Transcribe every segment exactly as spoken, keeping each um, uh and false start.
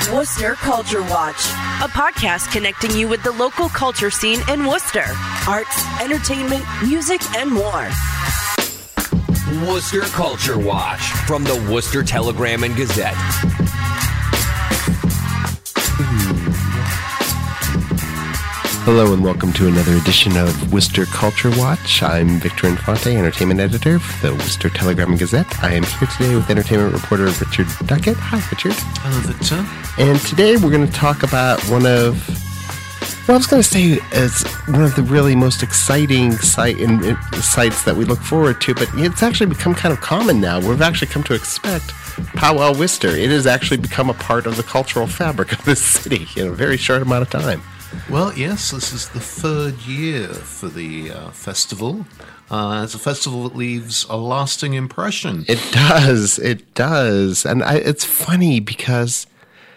Worcester Culture Watch, a podcast connecting you with the local culture scene in Worcester. Arts, entertainment, music, and more. Worcester Culture Watch from the Worcester Telegram and Gazette. Hello and welcome to another edition of Worcester Culture Watch. I'm Victor Infante, entertainment editor for the Worcester Telegram and Gazette. I am here today with entertainment reporter Richard Duckett. Hi, Richard. Hello, Victor. And today we're going to talk about one of, well, I was going to say it's one of the really most exciting site in, in, sites that we look forward to, but it's actually become kind of common now. We've actually come to expect Powwow Worcester. It has actually become a part of the cultural fabric of this city in a very short amount of time. Well, yes, this is the third year for the uh, festival. Uh, it's a festival that leaves a lasting impression. It does. It does. And I, it's funny because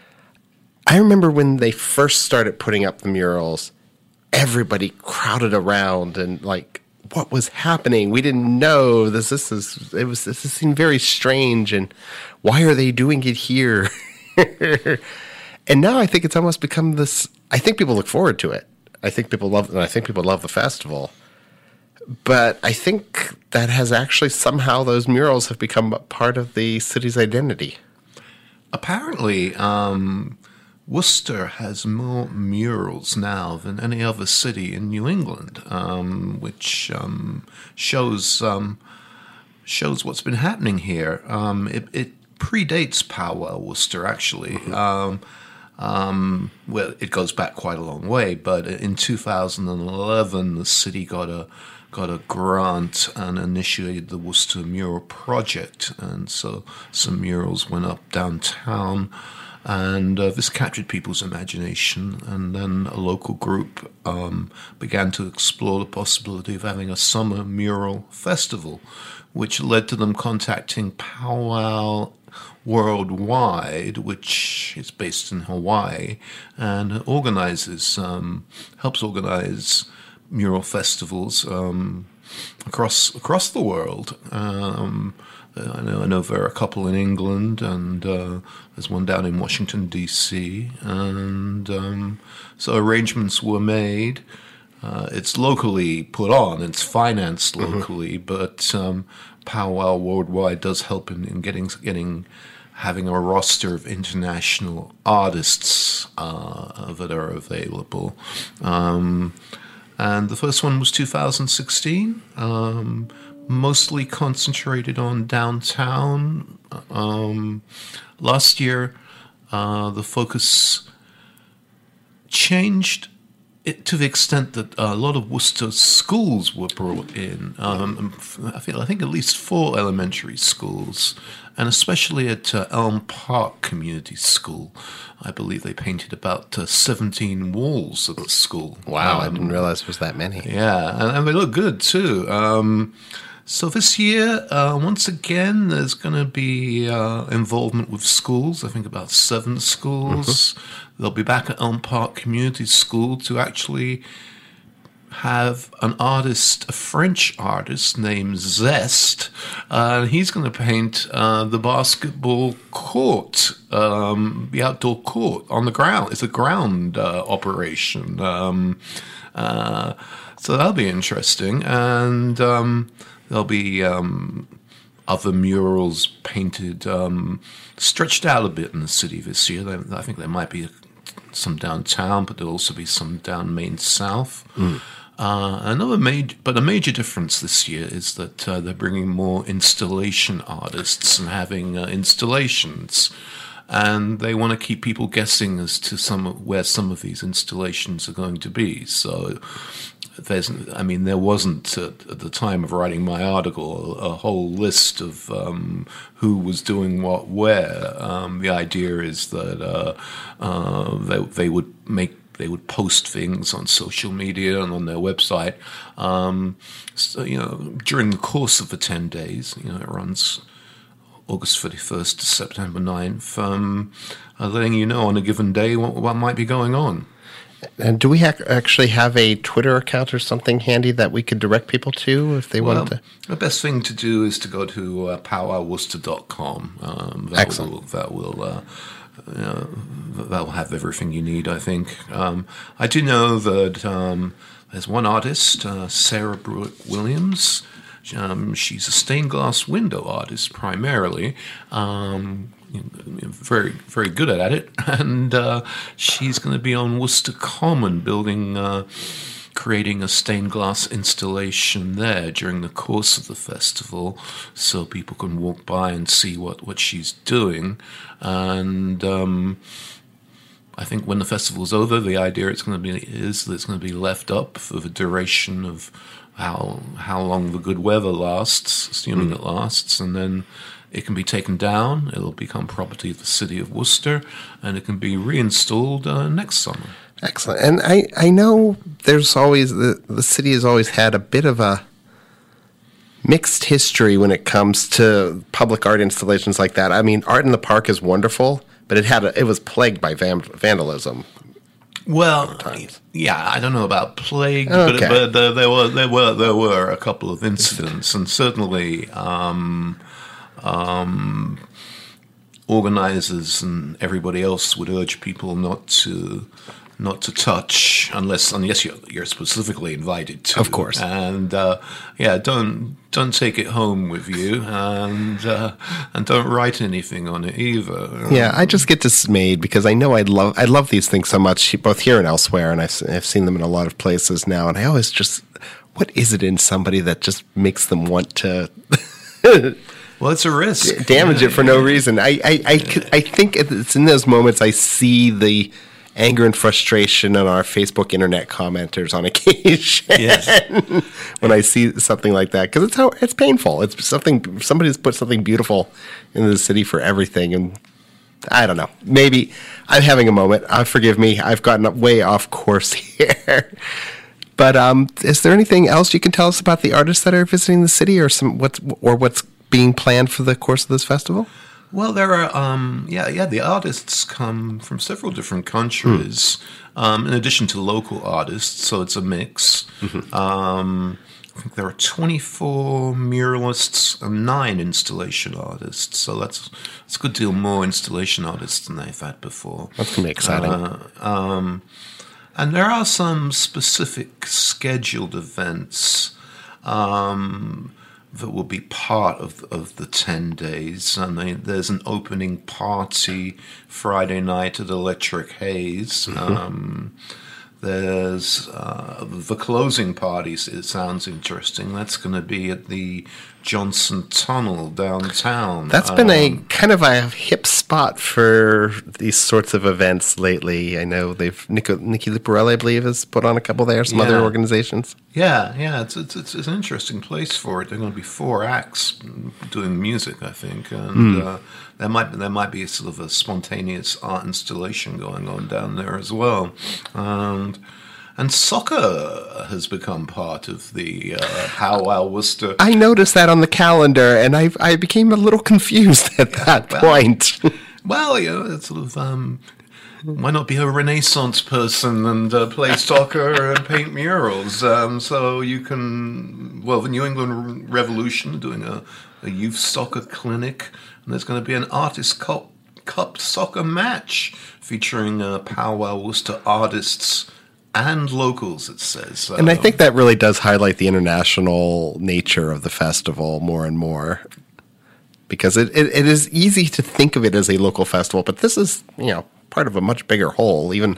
I remember when they first started putting up the murals, everybody crowded around and like, what was happening? We didn't know this. This is, it was, this seemed very strange. And why are they doing it here? And now I think it's almost become this, I think people look forward to it. I think people love, and I think people love the festival. But I think that has actually somehow those murals have become a part of the city's identity. Apparently, um, Worcester has more murals now than any other city in New England, um, which um, shows um, shows what's been happening here. Um, it, it predates Powwow Worcester, actually. Mm-hmm. Um, Um, well, it goes back quite a long way, but in two thousand eleven, the city got a got a grant and initiated the Worcester Mural Project, and so some murals went up downtown, and uh, this captured people's imagination, and then a local group um, began to explore the possibility of having a summer mural festival, which led to them contacting Powwow Worldwide, which is based in Hawaii, and organizes, um, helps organize mural festivals um, across across the world. Um, I know I know there are a couple in England, and uh, there's one down in Washington D C, and um, so arrangements were made. Uh, it's locally put on, it's financed locally, mm-hmm. but um, Powwow Worldwide does help in, in getting getting having a roster of international artists uh, that are available. Um, and the first one was two thousand sixteen, um, mostly concentrated on downtown. Um, last year, uh, the focus changed it to the extent that a lot of Worcester schools were brought in. Um, I feel I think at least four elementary schools, and especially at uh, Elm Park Community School, I believe they painted about uh, seventeen walls of the school. Wow, um, I didn't realize it was that many. Yeah, and, and they look good too. Um, so this year, uh, once again, there's going to be uh, involvement with schools. I think about seven schools. Mm-hmm. They'll be back at Elm Park Community School to actually have an artist, a French artist named Zest, uh, and he's going to paint uh, the basketball court, um, the outdoor court on the ground. It's a ground uh, operation. Um, uh, so that'll be interesting. And um, there'll be um, other murals painted, um, stretched out a bit in the city this year. I think there might be some downtown, but there'll also be some down Main South. Mm. Uh, another major, but a major difference this year is that uh, they're bringing more installation artists and having uh, installations, and they want to keep people guessing as to some of, where some of these installations are going to be. So there's, I mean, there wasn't uh, at the time of writing my article a, a whole list of um, who was doing what where. Um, the idea is that uh, uh, they they would make. They would post things on social media and on their website. Um, so, you know, during the course of the ten days, you know, it runs August thirty-first to September ninth, um, uh, letting you know on a given day what, what might be going on. And do we ha- actually have a Twitter account or something handy that we could direct people to if they Well, wanted to? the best thing to do is to go to uh, powwow worcester dot com. Um, that Excellent. Will, that will uh, uh, that will have everything you need, I think. Um, I do know that um, there's one artist, uh, Sarah Brewitt Williams. Um, she's a stained glass window artist primarily. Um, very, very good at it, and uh, she's going to be on Worcester Common building, uh, creating a stained glass installation there during the course of the festival, so people can walk by and see what, what she's doing. And um, I think when the festival's over, the idea it's going to be is that it's going to be left up for the duration of how how long the good weather lasts, assuming mm. it lasts, and then it can be taken down. It'll become property of the city of Worcester, and it can be reinstalled uh, next summer. Excellent. And I, I know there's always, the, the city has always had a bit of a mixed history when it comes to public art installations like that. I mean, Art in the Park is wonderful, but it had a, it was plagued by van, vandalism. Well, yeah, I don't know about plague, okay. but, but there, there were there were there were a couple of incidents, and certainly um, um, organizers and everybody else would urge people not to not to touch unless unless you're, you're specifically invited to. Of course. And uh, yeah, don't don't take it home with you, and uh, and don't write anything on it either. Yeah, I just get dismayed because I know I love I love these things so much, both here and elsewhere, and I've I've seen them in a lot of places now, and I always just, what is it in somebody that just makes them want to well, it's a risk. damage yeah, it for yeah. no reason? I I, I, I think it's in those moments I see the anger and frustration on our Facebook internet commenters on occasion. Yes. When I see something like that, because it's how it's painful. It's something somebody's put something beautiful into the city for everything, and I don't know. Maybe I'm having a moment. Uh, forgive me. I've gotten way off course here. But um, is there anything else you can tell us about the artists that are visiting the city, or some what's or what's being planned for the course of this festival? Well, there are, um, yeah, yeah. The artists come from several different countries, mm. um, in addition to local artists. So it's a mix. Mm-hmm. Um, I think there are twenty-four muralists and nine installation artists. So that's it's a good deal more installation artists than they've had before. That's gonna be exciting. Uh, um, and there are some specific scheduled events. Um, that will be part of of the ten days. And they, there's an opening party Friday night at Electric Haze. Mm-hmm. Um, there's uh, the closing parties. It sounds interesting. That's going to be at the Johnson Tunnel downtown. That's been um, a kind of a hip spot for these sorts of events lately. I know they've Nico, Nikki Luparelli, I believe, has put on a couple there. Some yeah. other organizations. Yeah, yeah, it's, it's it's it's an interesting place for it. There are going to be four acts doing music, I think, and mm. uh, there might there might be sort of a spontaneous art installation going on down there as well, and. And soccer has become part of the uh, Powwow Worcester. I noticed that on the calendar, and I I became a little confused at that well, point. Well, you know, it's sort of, um, why not be a Renaissance person and uh, play soccer and paint murals? Um, so you can, well, the New England Revolution are doing a, a youth soccer clinic, and there's going to be an Artist Cup, Cup soccer match featuring uh, Powwow Worcester artists and locals, it says. So. And I think that really does highlight the international nature of the festival more and more. Because it, it, it is easy to think of it as a local festival, but this is, you know, part of a much bigger whole, even.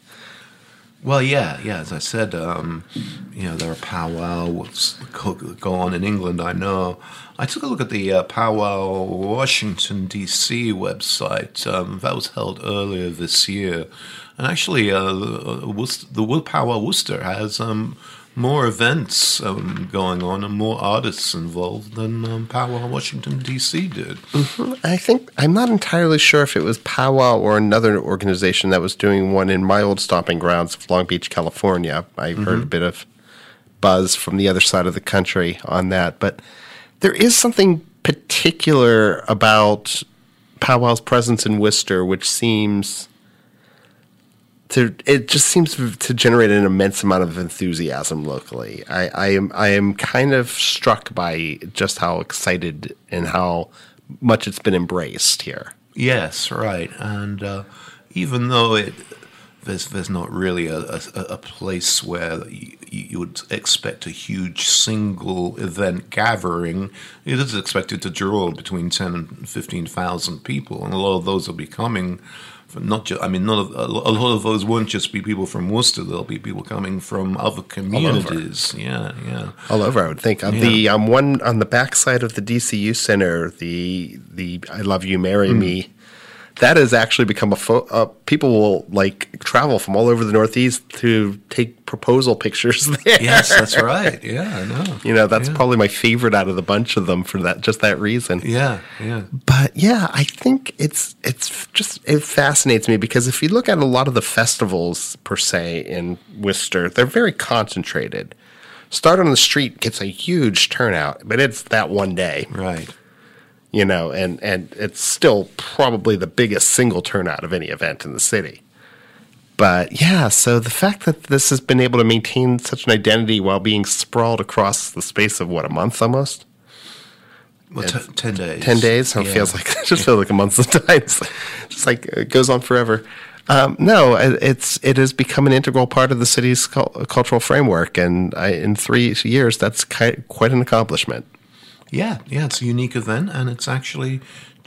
Well, yeah, yeah. As I said, um, you know, there are powwows that go on in England, I know. I took a look at the uh, Powwow Washington, D C website. Um, that was held earlier this year. And actually, uh, the, the Powwow Worcester has um, more events um, going on and more artists involved than um, Powwow Washington, D C did. Mm-hmm. I think, I'm not entirely sure if it was Powwow or another organization that was doing one in my old stomping grounds of Long Beach, California. I mm-hmm. heard a bit of buzz from the other side of the country on that. But there is something particular about Powwow's presence in Worcester, which seems to it just seems to generate an immense amount of enthusiasm locally. I, I am I am kind of struck by just how excited and how much it's been embraced here. Yes, right. And uh, even though it there's there's not really a, a, a place where you, you would expect a huge single event gathering, it is expected to draw between ten and fifteen thousand people, and a lot of those will be coming. Not just, I mean, not of, a lot of those won't just be people from Worcester. There'll be people coming from other communities. Yeah, yeah, all over. I would think on yeah. the um, one on the backside of the D C U Center, the the I Love You, Marry mm. Me. That has actually become a fo- uh, people will like travel from all over the Northeast to take proposal pictures there. Yes, that's right. Yeah, I know. You know, that's yeah. probably my favorite out of the bunch of them for that just that reason. Yeah, yeah. But yeah, I think it's it's just it fascinates me because if you look at a lot of the festivals per se in Worcester, they're very concentrated. Start on the Street gets a huge turnout, but it's that one day. Right. You know, and, and it's still probably the biggest single turnout of any event in the city. But yeah, so the fact that this has been able to maintain such an identity while being sprawled across the space of, what, a month almost? Well, t- ten days. Ten days? So yeah. It feels like, it just feels like a month sometimes. Just like it goes on forever. Um, no, it's it has become an integral part of the city's cultural framework. And I, in three years, that's quite an accomplishment. Yeah, yeah, it's a unique event, and it's actually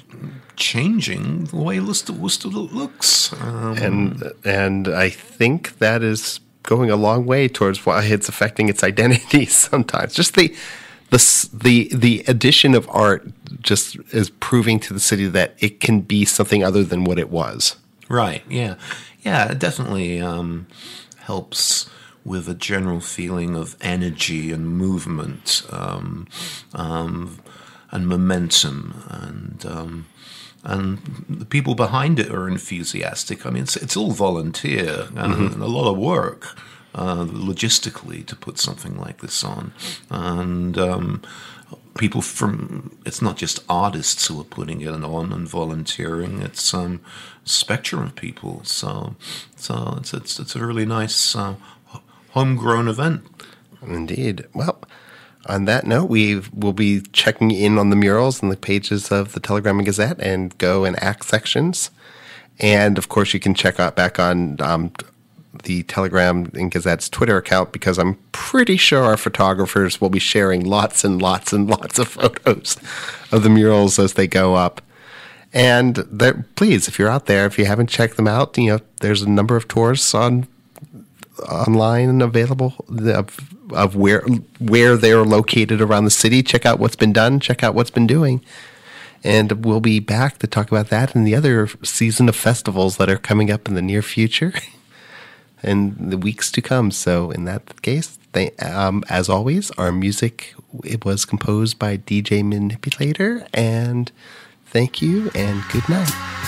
changing the way Worcester, Worcester looks. Um, and and I think that is going a long way towards why it's affecting its identity sometimes. Just the the the the addition of art just is proving to the city that it can be something other than what it was. Right. Yeah. Yeah. It definitely um, helps with a general feeling of energy and movement um, um, and momentum, and um, and the people behind it are enthusiastic. I mean, it's it's all volunteer and, mm-hmm. and a lot of work uh, logistically to put something like this on, and um, people from it's not just artists who are putting it on and volunteering. It's um, a spectrum of people. So so it's it's it's a really nice. Uh, homegrown event. Indeed. Well, on that note, we will be checking in on the murals and the pages of the Telegram and Gazette and go and act sections. And, of course, you can check out back on um, the Telegram and Gazette's Twitter account because I'm pretty sure our photographers will be sharing lots and lots and lots of photos of the murals as they go up. And there, please, if you're out there, if you haven't checked them out, you know, there's a number of tours on online and available of, of where where they're located around the city. Check out what's been done. Check out what's been doing. And we'll be back to talk about that and the other season of festivals that are coming up in the near future and the weeks to come. So in that case, they, um, as always, our music it was composed by D J Manipulator. And thank you and good night.